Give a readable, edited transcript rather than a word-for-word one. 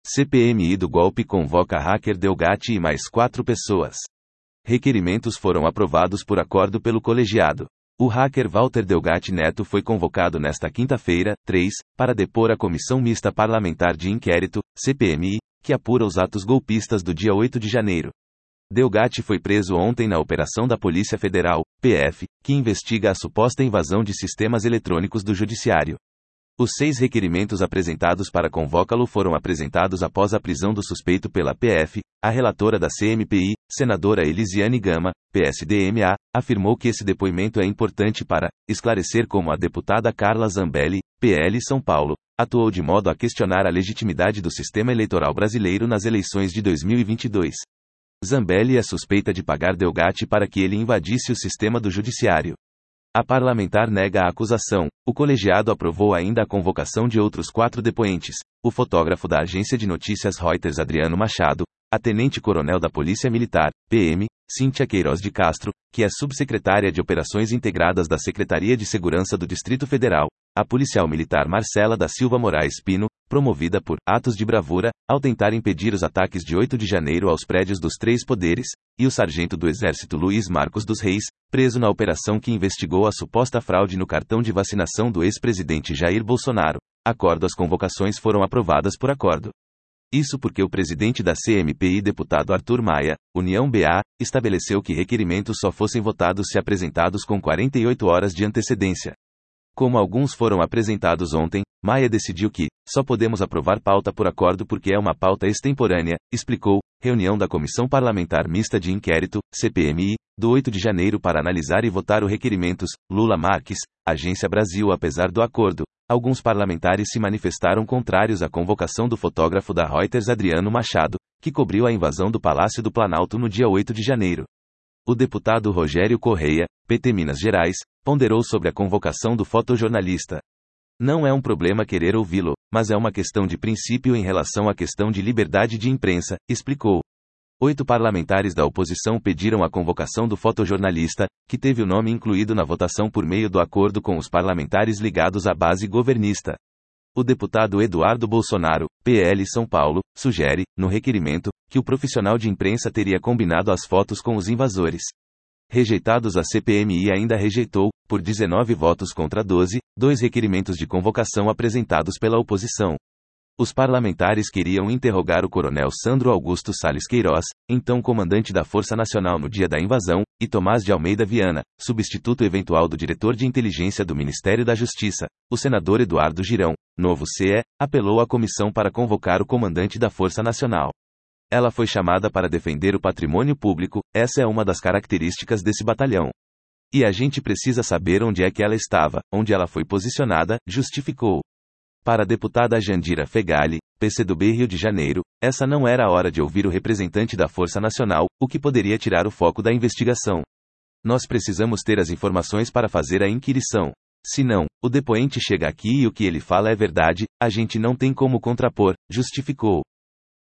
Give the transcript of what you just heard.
CPMI do golpe convoca hacker Delgatti e mais 4 pessoas. Requerimentos foram aprovados por acordo pelo colegiado. O hacker Walter Delgatti Neto foi convocado nesta quinta-feira, 3, para depor à Comissão Mista Parlamentar de Inquérito, CPMI, que apura os atos golpistas do dia 8 de janeiro. Delgatti foi preso ontem na operação da Polícia Federal, PF, que investiga a suposta invasão de sistemas eletrônicos do Judiciário. Os 6 requerimentos apresentados para convocá-lo foram apresentados após a prisão do suspeito pela PF. A relatora da CMPI, senadora Elisiane Gama, PSDMA, afirmou que esse depoimento é importante para esclarecer como a deputada Carla Zambelli, PL São Paulo, atuou de modo a questionar a legitimidade do sistema eleitoral brasileiro nas eleições de 2022. Zambelli é suspeita de pagar Delgatti para que ele invadisse o sistema do Judiciário. A parlamentar nega a acusação. O colegiado aprovou ainda a convocação de outros 4 depoentes: o fotógrafo da agência de notícias Reuters Adriano Machado, a tenente-coronel da Polícia Militar, PM, Cíntia Queiroz de Castro, que é subsecretária de Operações Integradas da Secretaria de Segurança do Distrito Federal, a policial militar Marcela da Silva Moraes Pino, promovida por atos de bravura, ao tentar impedir os ataques de 8 de janeiro aos prédios dos 3 poderes, e o sargento do Exército Luiz Marcos dos Reis, preso na operação que investigou a suposta fraude no cartão de vacinação do ex-presidente Jair Bolsonaro. As convocações foram aprovadas por acordo. Isso porque o presidente da CMPI, deputado Arthur Maia, União BA, estabeleceu que requerimentos só fossem votados se apresentados com 48 horas de antecedência. Como alguns foram apresentados ontem, Maia decidiu que só podemos aprovar pauta por acordo porque é uma pauta extemporânea, explicou. Reunião da Comissão Parlamentar Mista de Inquérito, CPMI, do 8 de janeiro para analisar e votar os requerimentos. Lula Marques, Agência Brasil. Apesar do acordo, alguns parlamentares se manifestaram contrários à convocação do fotógrafo da Reuters Adriano Machado, que cobriu a invasão do Palácio do Planalto no dia 8 de janeiro. O deputado Rogério Correia, PT Minas Gerais, ponderou sobre a convocação do fotojornalista. Não é um problema querer ouvi-lo, mas é uma questão de princípio em relação à questão de liberdade de imprensa, explicou. 8 parlamentares da oposição pediram a convocação do fotojornalista, que teve o nome incluído na votação por meio do acordo com os parlamentares ligados à base governista. O deputado Eduardo Bolsonaro, PL São Paulo, sugere, no requerimento, que o profissional de imprensa teria combinado as fotos com os invasores. Rejeitados, a CPMI ainda rejeitou, por 19 votos contra 12, 2 requerimentos de convocação apresentados pela oposição. Os parlamentares queriam interrogar o coronel Sandro Augusto Salles Queiroz, então comandante da Força Nacional no dia da invasão, e Tomás de Almeida Viana, substituto eventual do diretor de inteligência do Ministério da Justiça. O senador Eduardo Girão, Novo CE, apelou à comissão para convocar o comandante da Força Nacional. Ela foi chamada para defender o patrimônio público, essa é uma das características desse batalhão. E a gente precisa saber onde é que ela estava, onde ela foi posicionada, justificou. Para a deputada Jandira Fegali, PCdoB Rio de Janeiro, essa não era a hora de ouvir o representante da Força Nacional, o que poderia tirar o foco da investigação. Nós precisamos ter as informações para fazer a inquirição. Se não, o depoente chega aqui e o que ele fala é verdade, a gente não tem como contrapor, justificou.